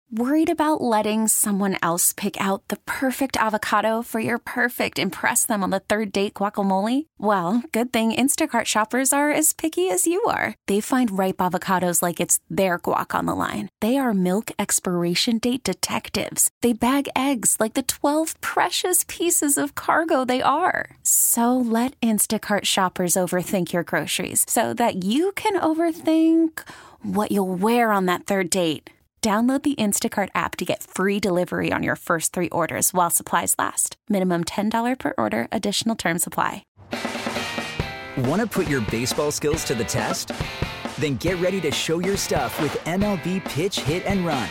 Worried about letting someone else pick out the perfect avocado for your perfect impress them on the third date guacamole? Well, good thing Instacart shoppers are as picky as you are. They find ripe avocados like it's their guac on the line. They are milk expiration date detectives. They bag eggs like the 12 precious pieces of cargo they are. So let Instacart shoppers overthink your groceries so that you can overthink what you'll wear on that third date. Download the Instacart app to get free delivery on your first 3 orders while supplies last. Minimum $10 per order. Additional terms apply. Want to put your baseball skills to the test? Then get ready to show your stuff with MLB Pitch, Hit, and Run.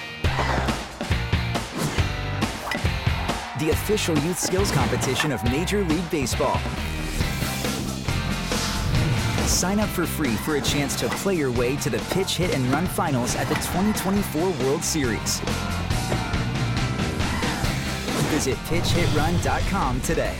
The official youth skills competition of Major League Baseball. Sign up for free for a chance to play your way to the Pitch, Hit, and Run finals at the 2024 World Series. Visit pitchhitrun.com today.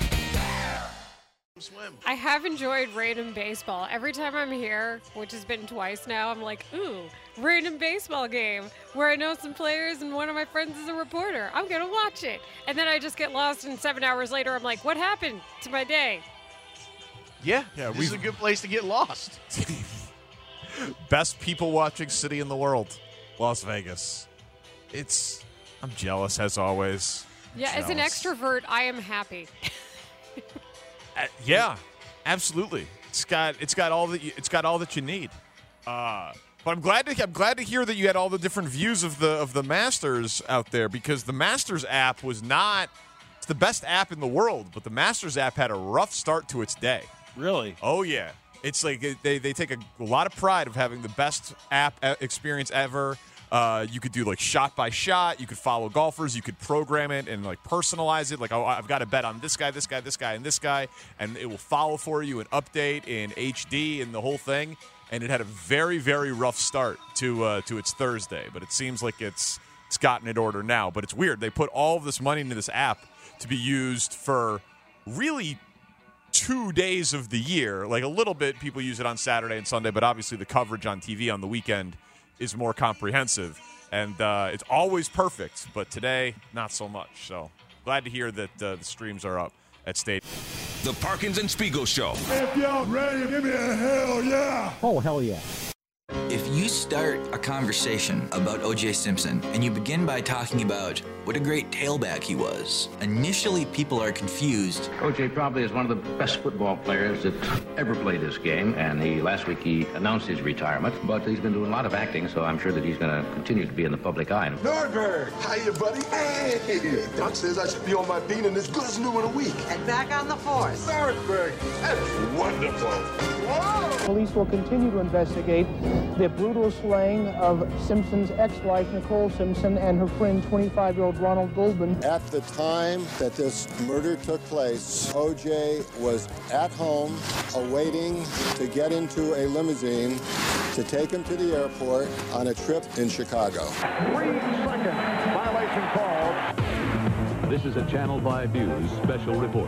I have enjoyed Random Baseball. Every time I'm here, which has been twice now, I'm like, ooh, random baseball game where I know some players and one of my friends is a reporter. I'm going to watch it. And then I just get lost, and 7 hours later, I'm like, what happened to my day? Yeah, this is a good place to get lost. Best people watching city in the world, Las Vegas. I'm jealous as always. Yeah, as an extrovert, I am happy. Yeah, absolutely. It's got all that you need. But I'm glad to hear that you had all the different views of the Masters out there, because the Masters app was not. It's the best app in the world, but the Masters app had a rough start to its day. Really? Oh, yeah. It's like they take a lot of pride of having the best app experience ever. You could do like shot by shot. You could follow golfers. You could program it and like personalize it. Like, oh, I've got to bet on this guy, this guy, this guy, and this guy. And it will follow for you and update in HD and the whole thing. And it had a very, very rough start to its Thursday. But it seems like it's gotten in order now. But it's weird. They put all of this money into this app to be used for really 2 days of the year. Like a little bit, people use it on Saturday and Sunday, but obviously the coverage on TV on the weekend is more comprehensive. And it's always perfect, but today, not so much. So glad to hear that the streams are up at State. The Parkins and Spiegel Show. If y'all ready, give me a hell yeah. Oh, hell yeah. If you start a conversation about O.J. Simpson and you begin by talking about what a great tailback he was, initially people are confused. O.J. probably is one of the best football players that ever played this game, and last week he announced his retirement, but he's been doing a lot of acting, so I'm sure that he's going to continue to be in the public eye. Nordberg, hiya, buddy. Hey, Doc says I should be on my beat and as good as new in a week. And back on the force. Nordberg, that's wonderful. Whoa! Police will continue to investigate the brutal slaying of Simpson's ex-wife, Nicole Simpson, and her friend, 25-year-old Ronald Goldman. At the time that this murder took place, O.J. was at home awaiting to get into a limousine to take him to the airport on a trip in Chicago. 3-second violation call. This is a Channel 5 News special report.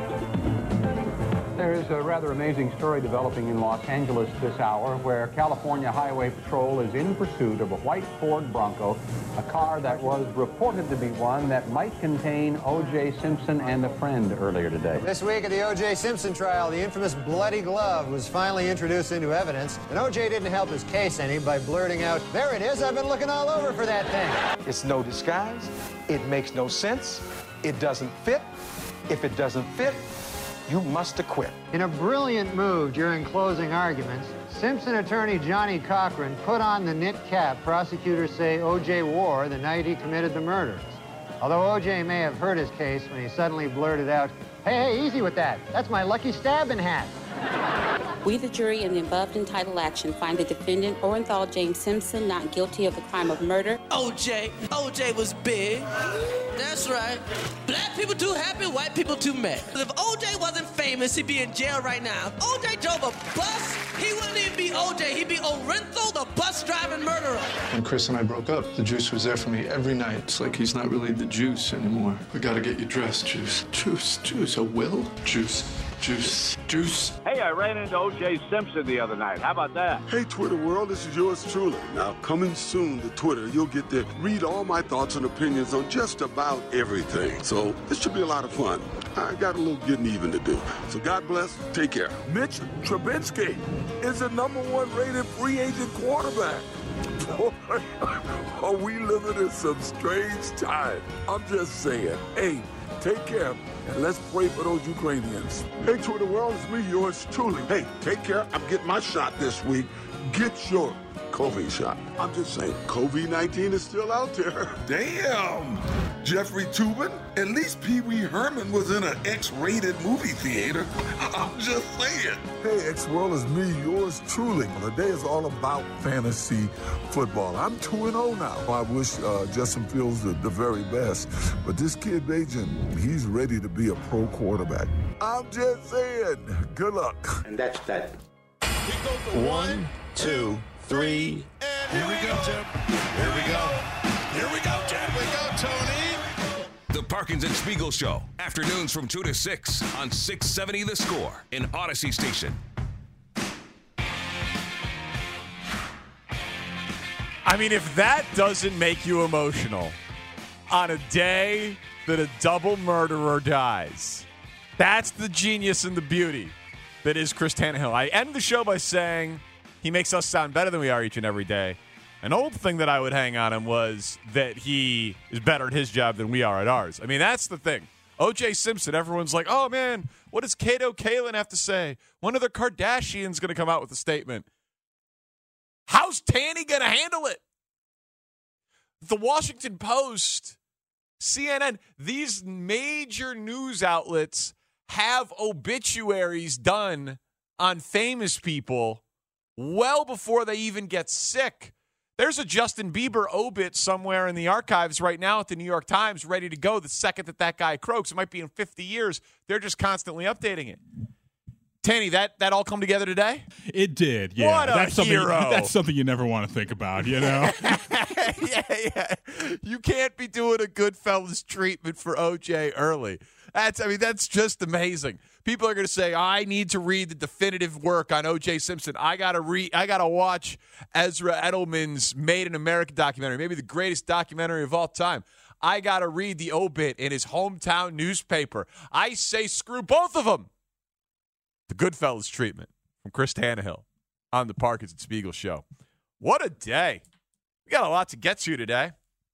There is a rather amazing story developing in Los Angeles this hour where California Highway Patrol is in pursuit of a white Ford Bronco, a car that was reported to be one that might contain O.J. Simpson and a friend earlier today. This week at the O.J. Simpson trial, the infamous bloody glove was finally introduced into evidence, and O.J. didn't help his case any by blurting out, "There it is, I've been looking all over for that thing." It's no disguise. It makes no sense. It doesn't fit. If it doesn't fit, you must acquit. In a brilliant move during closing arguments, Simpson attorney Johnny Cochran put on the knit cap prosecutors say O.J. wore the night he committed the murders. Although O.J. may have hurt his case when he suddenly blurted out, hey, easy with that. That's my lucky stabbing hat. We, the jury, in the above entitled action, find the defendant, Orenthal James Simpson, not guilty of the crime of murder. O.J. was big. That's right. Black people too happy, white people too mad. If O.J. wasn't famous, he'd be in jail right now. If O.J. drove a bus, he wouldn't even be O.J. He'd be Orenthal, the bus-driving murderer. When Chris and I broke up, the Juice was there for me every night. It's like he's not really the Juice anymore. We gotta get you dressed, Juice. Juice. A will? Juice. Hey, Hey, I ran into O.J. Simpson the other night. How about that? Hey, Twitter world, this is yours truly. Now, coming soon to Twitter, you'll get to read all my thoughts and opinions on just about everything. So this should be a lot of fun. I got a little getting even to do. So God bless. Take care. Mitch Trubisky is the #1 rated free agent quarterback. Boy, are we living in some strange time. I'm just saying. Hey, take care, and let's pray for those Ukrainians. Hey, Twitter world, it's me, yours truly. Hey, take care. I'm getting my shot this week. Get your COVID shot. I'm just saying, COVID-19 is still out there. Damn! Jeffrey Toobin? At least Pee Wee Herman was in an X-rated movie theater. I'm just saying. Hey, X-World, is me, yours truly. The day is all about fantasy football. I'm 2-0 now. I wish Justin Fields the very best. But this kid, Bajan, he's ready to be a pro quarterback. I'm just saying. Good luck. And that's that. 1, 2, 3, and here we go, Jim. Here we go. Here we go, Jim. Here we go, Tony. The Parkins and Spiegel Show. Afternoons from 2 to 6 on 670 The Score in Odyssey Station. I mean, if that doesn't make you emotional on a day that a double murderer dies, that's the genius and the beauty that is Chris Tannehill. I end the show by saying he makes us sound better than we are each and every day. An old thing that I would hang on him was that he is better at his job than we are at ours. I mean, that's the thing. O.J. Simpson, everyone's like, oh, man, what does Kato Kalin have to say? When are the Kardashians going to come out with a statement? How's Tanny going to handle it? The Washington Post, CNN, these major news outlets have obituaries done on famous people well before they even get sick. There's a Justin Bieber obit somewhere in the archives right now at the New York Times ready to go the second that guy croaks. It might be in 50 years. They're just constantly updating it. Tanny, that all come together today? It did, yeah. What a hero. That's something you never want to think about, you know? Yeah. You can't be doing a Goodfellas treatment for O.J. early. That's just amazing. People are going to say, I need to read the definitive work on O.J. Simpson. I got to watch Ezra Edelman's Made in America documentary, maybe the greatest documentary of all time. I got to read the obit in his hometown newspaper. I say screw both of them. The Goodfellas treatment from Chris Tannehill on the Parkins and Spiegel Show. What a day. We got a lot to get to today.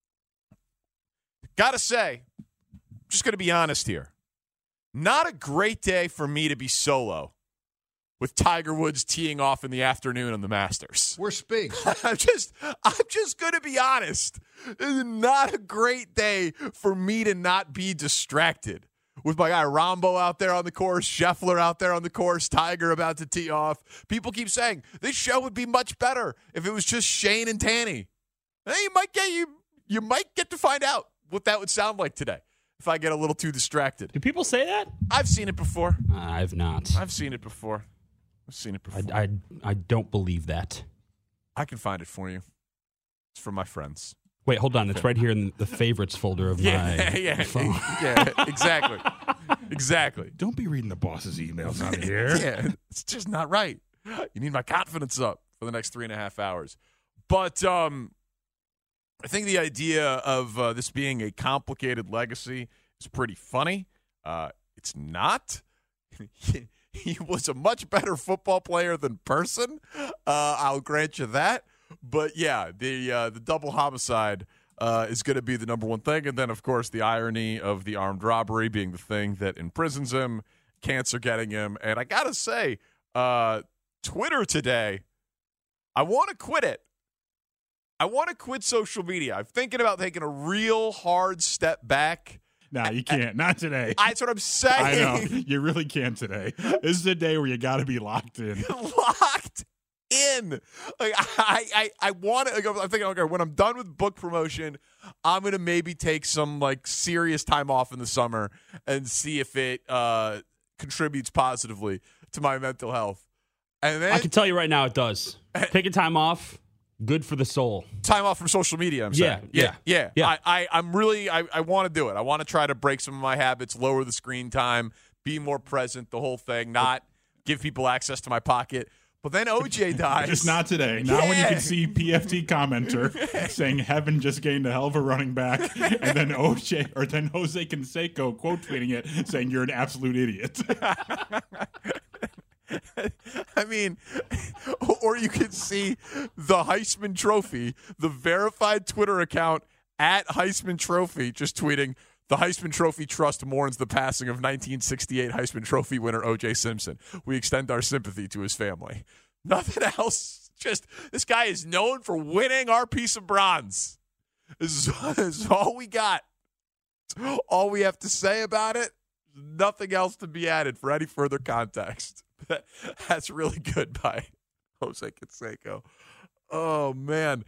Got to say, just going to be honest here. Not a great day for me to be solo with Tiger Woods teeing off in the afternoon on the Masters. We're Spigs. I'm just going to be honest. This is not a great day for me to not be distracted. With my guy Rombo out there on the course, Scheffler out there on the course, Tiger about to tee off. People keep saying this show would be much better if it was just Shane and Tanny. Hey, you might get to find out what that would sound like today if I get a little too distracted. Do people say that? I've seen it before. I've not. I've seen it before. I don't believe that. I can find it for you. It's from my friends. Wait, hold on. It's right here in the favorites folder of my phone. Yeah, exactly. Exactly. Don't be reading the boss's emails out here. Yeah, it's just not right. You need my confidence up for the next 3.5 hours. But I think the idea of this being a complicated legacy is pretty funny. It's not. He was a much better football player than person. I'll grant you that. But, yeah, the double homicide is going to be the number one thing. And then, of course, the irony of the armed robbery being the thing that imprisons him, cancer getting him. And I got to say, Twitter today, I want to quit it. I want to quit social media. I'm thinking about taking a real hard step back. No, you can't. Not today. That's what I'm saying. I know. You really can't today. This is a day where you got to be locked in. Locked in. Like I want to. Like, I'm thinking, okay, when I'm done with book promotion, I'm gonna maybe take some like serious time off in the summer and see if it contributes positively to my mental health. And then I can tell you right now, it does. Taking time off, good for the soul. Time off from social media. I'm saying, yeah. I'm really. I want to do it. I want to try to break some of my habits, lower the screen time, be more present. The whole thing, not give people access to my pocket. But then OJ dies. Just not today. Not when you can see PFT commenter saying heaven just gained a hell of a running back, and then Jose Canseco quote tweeting it saying you're an absolute idiot. I mean, or you can see the Heisman Trophy, the verified Twitter account at Heisman Trophy, just tweeting, the Heisman Trophy Trust mourns the passing of 1968 Heisman Trophy winner O.J. Simpson. We extend our sympathy to his family. Nothing else. Just, this guy is known for winning our piece of bronze. This is all we got. All we have to say about it, nothing else to be added for any further context. That's really good by Jose Canseco. Oh, man.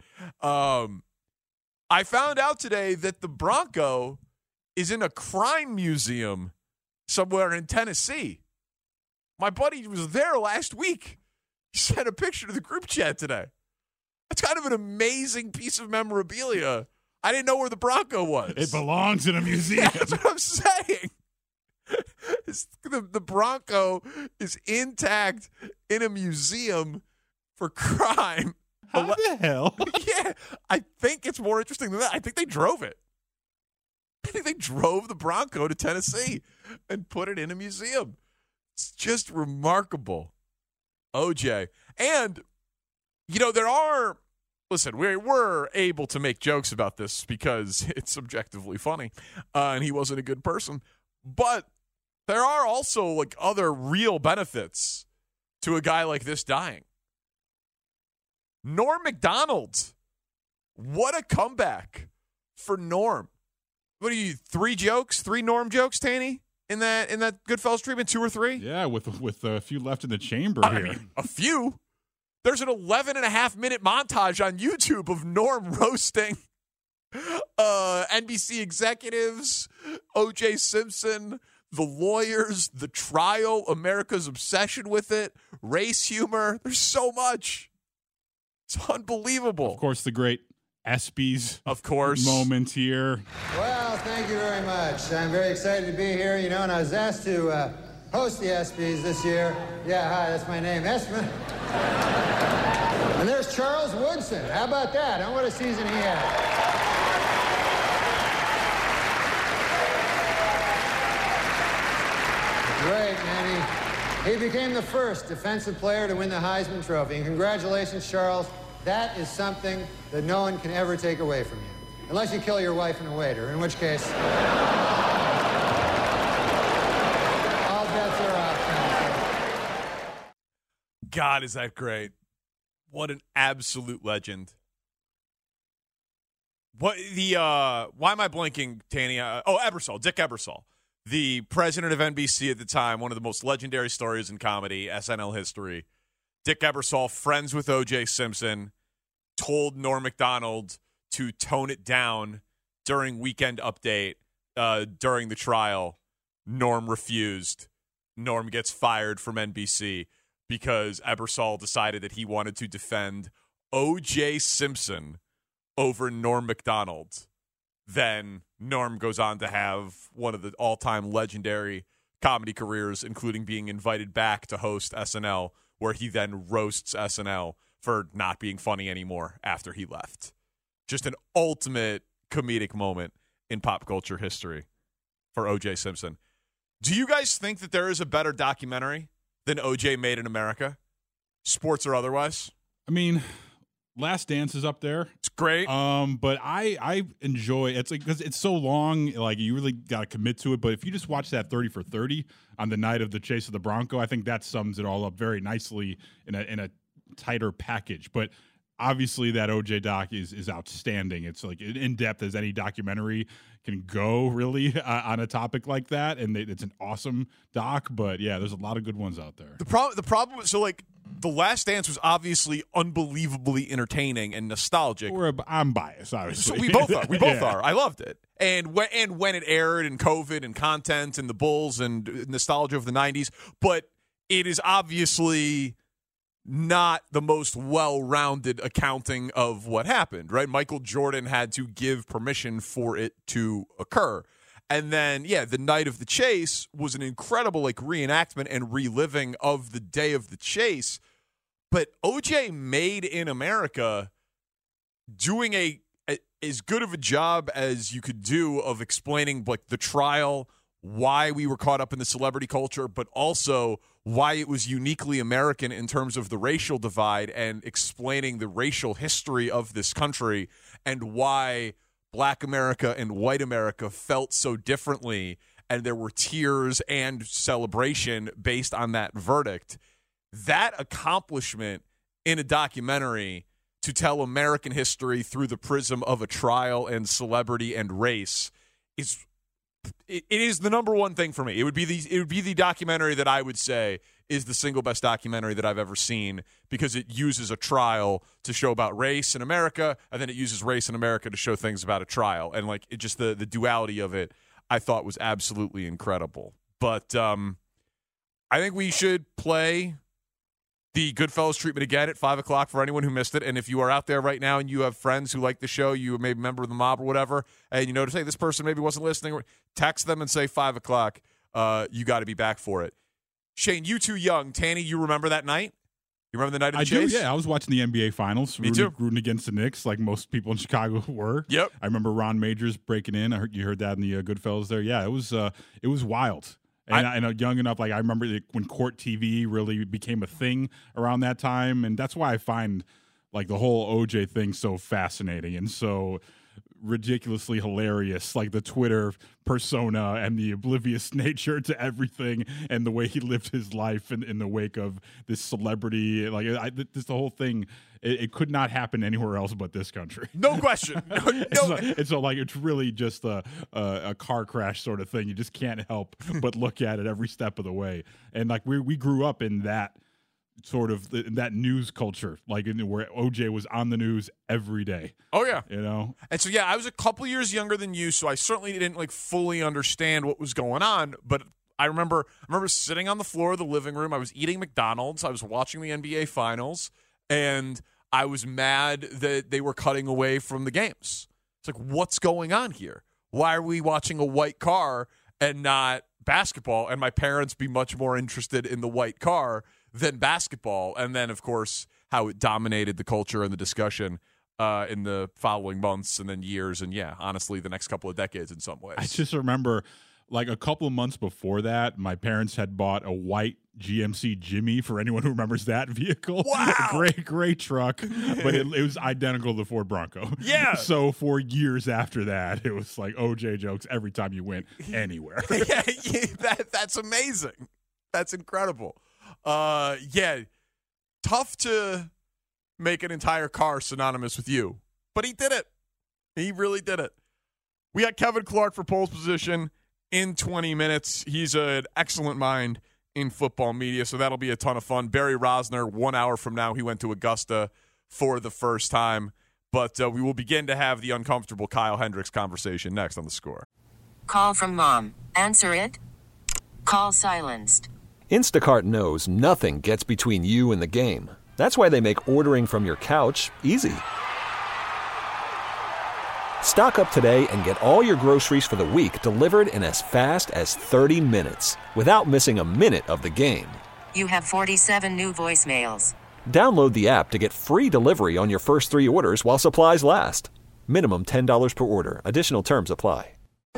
I found out today that the Bronco is in a crime museum somewhere in Tennessee. My buddy was there last week. He sent a picture to the group chat today. That's kind of an amazing piece of memorabilia. I didn't know where the Bronco was. It belongs in a museum. That's what I'm saying. The Bronco is intact in a museum for crime. How the hell? Yeah, I think it's more interesting than that. I think they drove it. I think they drove the Bronco to Tennessee and put it in a museum. It's just remarkable. OJ. And, listen, we're able to make jokes about this because it's subjectively funny, and he wasn't a good person. But there are also, other real benefits to a guy like this dying. Norm Macdonald. What a comeback for Norm. What are you, 3 Norm jokes, Tanny, in that Goodfellas treatment, 2 or 3? Yeah, with a few left in the chamber here. I mean, a few. There's an 11.5-minute montage on YouTube of Norm roasting NBC executives, O.J. Simpson, the lawyers, the trial, America's obsession with it, race humor. There's so much. It's unbelievable. Of course, the great ESPYs moment here. Well, thank you very much. I'm very excited to be here, and I was asked to host the ESPYs this year. Yeah, hi, that's my name, Espen. And there's Charles Woodson. How about that? What a season he had. Great, man. He became the first defensive player to win the Heisman Trophy. And congratulations, Charles. That is something that no one can ever take away from you. Unless you kill your wife and a waiter, in which case, all bets are off. God, is that great. What an absolute legend. Why am I blanking, Tanny? Ebersol, Dick Ebersol, the president of NBC at the time, one of the most legendary stories in comedy, SNL history. Dick Ebersol, friends with O.J. Simpson, told Norm Macdonald to tone it down during Weekend Update during the trial. Norm refused. Norm gets fired from NBC because Ebersol decided that he wanted to defend O.J. Simpson over Norm Macdonald. Then Norm goes on to have one of the all-time legendary comedy careers, including being invited back to host SNL, where he then roasts SNL for not being funny anymore after he left. Just an ultimate comedic moment in pop culture history for O.J. Simpson. Do you guys think that there is a better documentary than O.J. Made in America? Sports or otherwise? I mean, Last Dance is up there. It's great. But I enjoy it's because it's so long, you really got to commit to it. But if you just watch that 30 for 30 on the night of the chase of the Bronco, I think that sums it all up very nicely in a tighter package. But obviously that OJ doc is outstanding. It's in depth as any documentary can go, really, on a topic like that. And it's an awesome doc. But yeah, there's a lot of good ones out there. The problem is, The Last Dance was obviously unbelievably entertaining and nostalgic. I'm biased, obviously. So we both are. We both are. I loved it. And when it aired, and COVID and content and the Bulls and nostalgia of the 90s. But it is obviously not the most well-rounded accounting of what happened, right? Michael Jordan had to give permission for it to occur. And then, the night of the chase was an incredible reenactment and reliving of the day of the chase. But O.J. made in America doing as good of a job as you could do of explaining the trial, why we were caught up in the celebrity culture, but also why it was uniquely American in terms of the racial divide and explaining the racial history of this country and why Black America and white America felt so differently, and there were tears and celebration based on that verdict. That accomplishment in a documentary to tell American history through the prism of a trial and celebrity and race it is the number one thing for me. It would be the documentary that I would say is the single best documentary that I've ever seen, because it uses a trial to show about race in America, and then it uses race in America to show things about a trial. And it just the duality of it, I thought was absolutely incredible. But I think we should play the Goodfellas treatment again at 5 o'clock for anyone who missed it. And if you are out there right now and you have friends who like the show, you may be a member of the mob or whatever, and you notice, hey, this person maybe wasn't listening, text them and say 5 o'clock. You got to be back for it. Shane, you too young. Tanny, you remember that night? You remember the night of the chase? I do, yeah. I was watching the NBA Finals. Me too. Rooting against the Knicks, like most people in Chicago were. Yep. I remember Ron Majors breaking in. You heard that in the Goodfellas there. Yeah, it was wild. And I know young enough, I remember when Court TV really became a thing around that time. And that's why I find the whole OJ thing so fascinating and so ridiculously hilarious, the Twitter persona and the oblivious nature to everything and the way he lived his life in the wake of this celebrity. The whole thing, it could not happen anywhere else but this country. No question. No. It's really just a car crash sort of thing. You just can't help but look at it every step of the way. And we grew up in that sort of that news culture, where OJ was on the news every day. Oh yeah, And so I was a couple years younger than you, so I certainly didn't fully understand what was going on. But I remember sitting on the floor of the living room. I was eating McDonald's. I was watching the NBA Finals, and I was mad that they were cutting away from the games. It's what's going on here? Why are we watching a white car and not basketball? And my parents be much more interested in the white car than basketball. And then, of course, how it dominated the culture and the discussion in the following months and then years and, honestly, the next couple of decades in some ways. I just remember, a couple of months before that, my parents had bought a white GMC Jimmy, for anyone who remembers that vehicle. Wow! Great truck, but it was identical to the Ford Bronco. Yeah. So for years after that, it was OJ jokes every time you went anywhere. That's amazing. That's incredible. Tough to make an entire car synonymous with you, but he did it. He really did it. We got Kevin Clark for Pole's Position in 20 minutes. He's an excellent mind in football media, so that'll be a ton of fun. Barry Rosner, 1 hour from now, he went to Augusta for the first time, but we will begin to have the uncomfortable Kyle Hendricks conversation next on The Score. Call from mom. Answer it. Call silenced. Instacart knows nothing gets between you and the game. That's why they make ordering from your couch easy. Stock up today and get all your groceries for the week delivered in as fast as 30 minutes without missing a minute of the game. You have 47 new voicemails. Download the app to get free delivery on your first 3 orders while supplies last. Minimum $10 per order. Additional terms apply.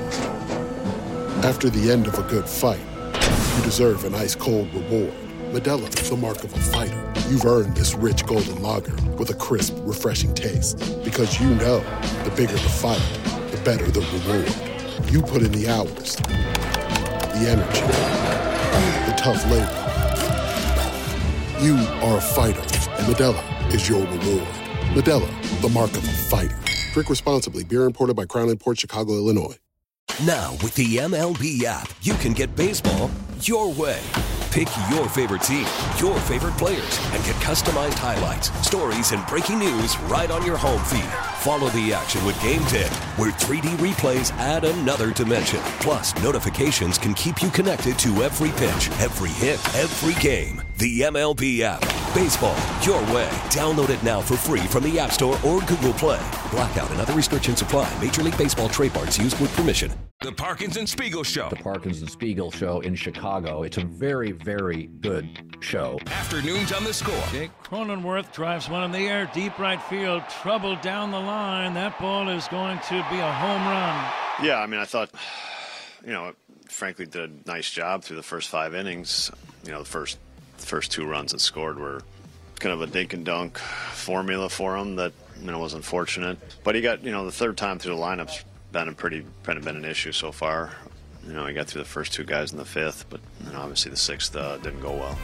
After the end of a good fight, you deserve an ice-cold reward. Modelo, the mark of a fighter. You've earned this rich golden lager with a crisp, refreshing taste. Because you know, the bigger the fight, the better the reward. You put in the hours, the energy, the tough labor. You are a fighter, and Modelo is your reward. Modelo, the mark of a fighter. Drink responsibly. Beer imported by Crown Imports, Chicago, Illinois. Now, with the MLB app, you can get baseball your way. Pick your favorite team, your favorite players, and get customized highlights, stories, and breaking news right on your home feed. Follow the action with Game Tip, where 3D replays add another dimension. Plus, notifications can keep you connected to every pitch, every hit, every game. The MLB app. Baseball, your way. Download it now for free from the App Store or Google Play. Blackout and other restrictions apply. Major League Baseball trademarks used with permission. The Parkins and Spiegel Show. The Parkins and Spiegel Show in Chicago. It's a very, very good show. Afternoons on the Score. Jake Cronenworth drives one in the air, deep right field, trouble down the line. That ball is going to be a home run. Yeah, I mean, I thought, frankly, did a nice job through the first 5 innings. The first 2 runs that scored were kind of a dink and dunk formula for him that was unfortunate. But he got the third time through the lineup's been an issue so far. He got through the first 2 guys in the 5th, but obviously the 6th didn't go well.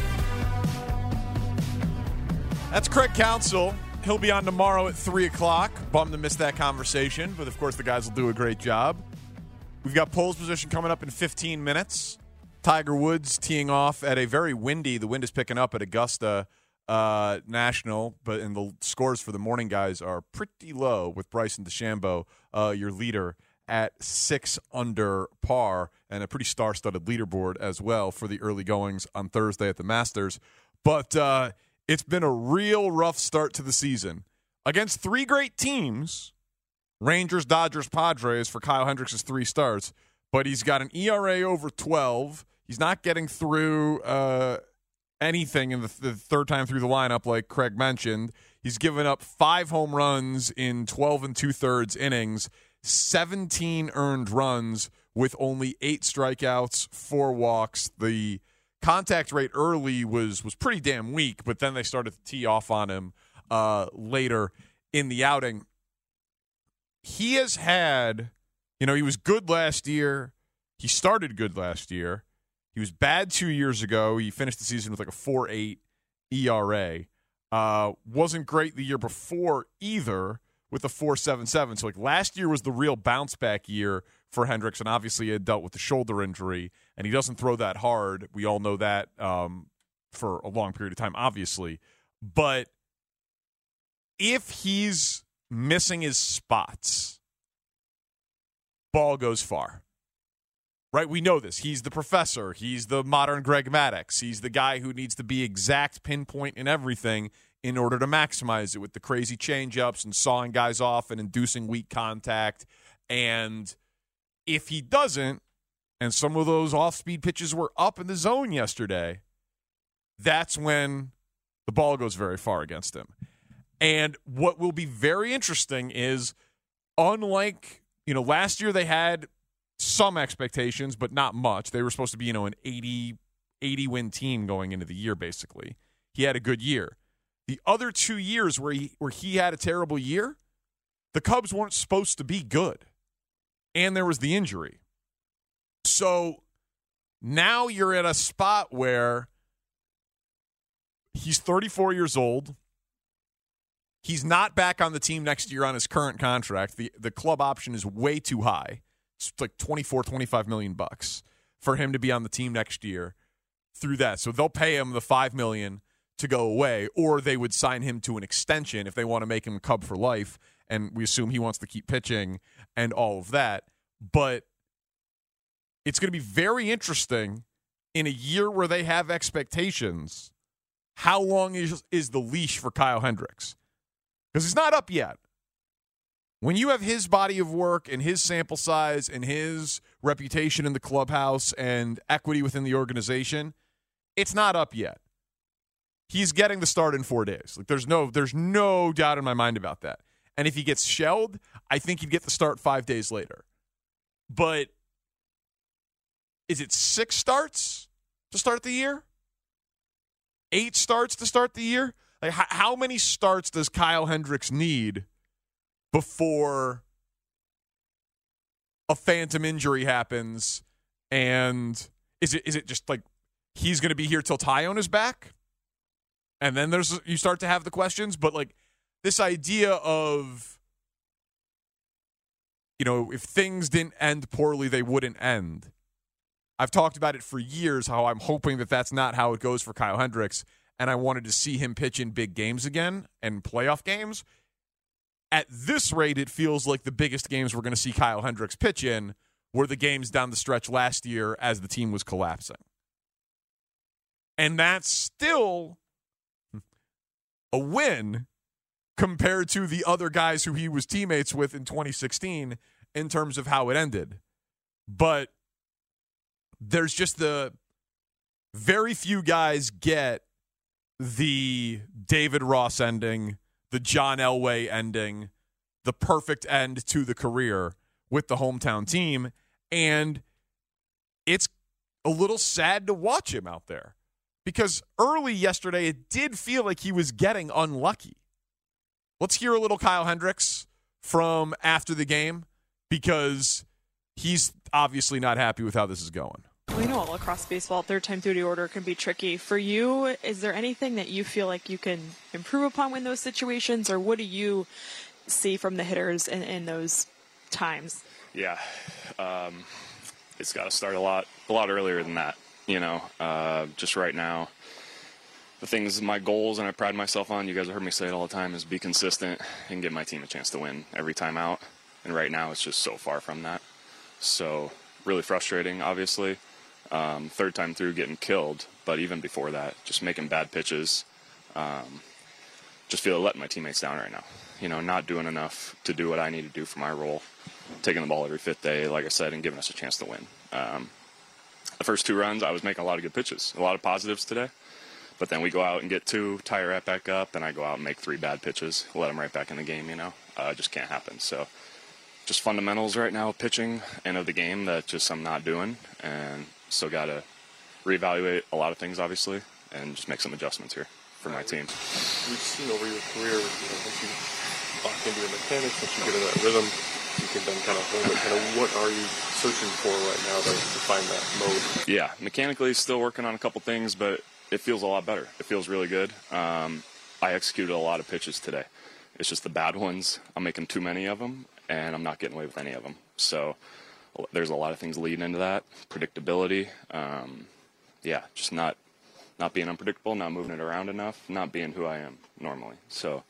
That's Craig Counsell. He'll be on tomorrow at 3 o'clock. Bummed to miss that conversation, but of course the guys will do a great job. We've got polls position coming up in 15 minutes. Tiger Woods teeing off at a very windy, the wind is picking up at Augusta National, and the scores for the morning guys are pretty low with Bryson DeChambeau, your leader, at 6 under par, and a pretty star-studded leaderboard as well for the early goings on Thursday at the Masters. But it's been a real rough start to the season. Against 3 great teams, Rangers, Dodgers, Padres, for Kyle Hendricks' 3 starts, but he's got an ERA over 12. He's not getting through anything in the third time through the lineup, like Craig mentioned. He's given up 5 home runs in 12 2/3 innings, 17 earned runs with only 8 strikeouts, 4 walks. The contact rate early was pretty damn weak, but then they started to tee off on him later in the outing. He has had, he was good last year. He started good last year. He was bad 2 years ago. He finished the season with like a 4.8 ERA. Wasn't great the year before either with a 4.77. So last year was the real bounce back year for Hendricks, and obviously he had dealt with the shoulder injury, and he doesn't throw that hard. We all know that for a long period of time, obviously. But if he's missing his spots, ball goes far. Right? We know this. He's the professor. He's the modern Greg Maddux. He's the guy who needs to be exact, pinpoint in everything in order to maximize it with the crazy change-ups and sawing guys off and inducing weak contact. And if he doesn't, and some of those off-speed pitches were up in the zone yesterday, that's when the ball goes very far against him. And what will be very interesting is, unlike, last year they had some expectations, but not much. They were supposed to be, an 80-win team going into the year, basically. He had a good year. The other 2 years where he had a terrible year, the Cubs weren't supposed to be good. And there was the injury. So now you're at a spot where he's 34 years old. He's not back on the team next year on his current contract. The club option is way too high. It's like $25 million for him to be on the team next year through that. So they'll pay him the $5 million to go away, or they would sign him to an extension if they want to make him a Cub for life, and we assume he wants to keep pitching and all of that. But it's going to be very interesting in a year where they have expectations. How long is the leash for Kyle Hendricks? Because he's not up yet. When you have his body of work and his sample size and his reputation in the clubhouse and equity within the organization, it's not up yet. He's getting the start in 4 days. There's no doubt in my mind about that. And if he gets shelled, I think he'd get the start 5 days later. But is it 6 starts to start the year? 8 starts to start the year? How many starts does Kyle Hendricks need before a phantom injury happens? And is it just like he's going to be here till Tyone is back? And then you start to have the questions. But this idea of, if things didn't end poorly, they wouldn't end. I've talked about it for years, how I'm hoping that that's not how it goes for Kyle Hendricks. And I wanted to see him pitch in big games again and playoff games. At this rate, it feels like the biggest games we're going to see Kyle Hendricks pitch in were the games down the stretch last year as the team was collapsing. And that's still a win compared to the other guys who he was teammates with in 2016 in terms of how it ended. But there's just the very few guys get the David Ross ending, the John Elway ending, the perfect end to the career with the hometown team. And it's a little sad to watch him out there because early yesterday it did feel like he was getting unlucky. Let's hear a little Kyle Hendricks from after the game because he's obviously not happy with how this is going. We know all across baseball, third time through the order can be tricky. For you, is there anything that you feel like you can improve upon in those situations, or what do you see from the hitters in those times? Yeah, it's got to start a lot earlier than that. Just right now, the things, my goals, and I pride myself on, you guys have heard me say it all the time, is be consistent and give my team a chance to win every time out. And right now, it's just so far from that. So really frustrating, obviously. Third time through getting killed, but even before that, just making bad pitches. Just feel letting my teammates down right now. Not doing enough to do what I need to do for my role. Taking the ball every fifth day, like I said, and giving us a chance to win. The first 2 runs, I was making a lot of good pitches, a lot of positives today. But then we go out and get 2, tie right back up, and I go out and make 3 bad pitches, let them right back in the game, It just can't happen. So just fundamentals right now, pitching, and of the game that just I'm not doing. And still got to reevaluate a lot of things, obviously, and just make some adjustments here for my team. We've seen over your career, once you lock into your mechanics, once you get in that rhythm, you can then kind of hold it. Kind of what are you searching for right now to find that mode? Yeah, mechanically still working on a couple things, but it feels a lot better. It feels really good. I executed a lot of pitches today. It's just the bad ones. I'm making too many of them, and I'm not getting away with any of them. So there's a lot of things leading into that. Predictability. Just not being unpredictable, not moving it around enough, not being who I am normally. So,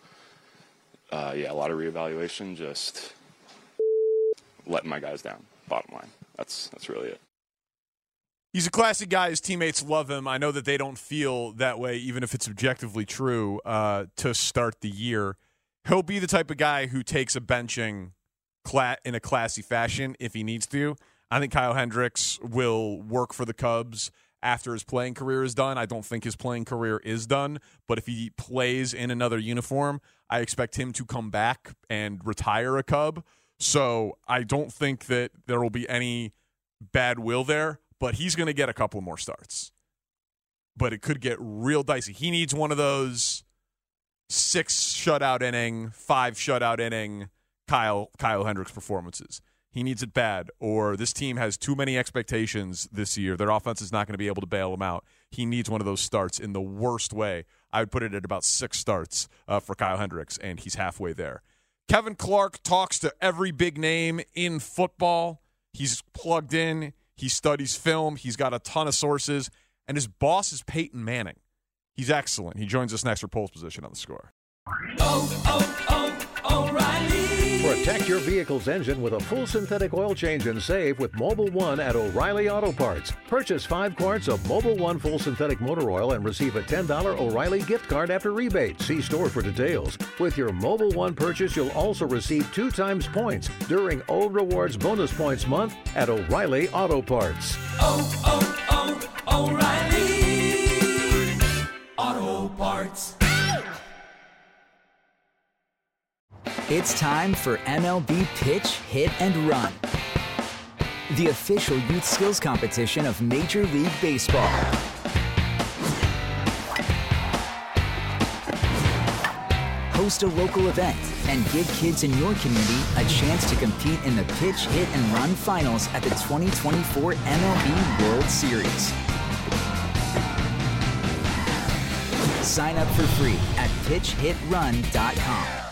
a lot of reevaluation, just letting my guys down, bottom line. That's really it. He's a classy guy. His teammates love him. I know that they don't feel that way, even if it's objectively true, to start the year. He'll be the type of guy who takes a benching in a classy fashion if he needs to. I think Kyle Hendricks will work for the Cubs after his playing career is done. I don't think his playing career is done, but if he plays in another uniform, I expect him to come back and retire a Cub. So I don't think that there will be any bad will there, but he's going to get a couple more starts. But it could get real dicey. He needs one of those 6 shutout inning, 5 shutout inning Kyle Hendricks performances. He needs it bad, or this team has too many expectations this year. Their offense is not going to be able to bail him out. He needs one of those starts in the worst way. I would put it at about 6 starts for Kyle Hendricks, and he's halfway there. Kevin Clark talks to every big name in football. He's plugged in. He studies film. He's got a ton of sources, and his boss is Peyton Manning. He's excellent. He joins us next for Pole's Position on the Score. O'Reilly. Protect your vehicle's engine with a full synthetic oil change and save with Mobil 1 at O'Reilly Auto Parts. Purchase 5 quarts of Mobil 1 full synthetic motor oil and receive a $10 O'Reilly gift card after rebate. See store for details. With your Mobil 1 purchase, you'll also receive 2 times points during O Rewards Bonus Points Month at O'Reilly Auto Parts. O'Reilly Auto Parts. It's time for MLB Pitch, Hit, and Run, the official youth skills competition of Major League Baseball. Host a local event and give kids in your community a chance to compete in the Pitch, Hit, and Run finals at the 2024 MLB World Series. Sign up for free at pitchhitrun.com.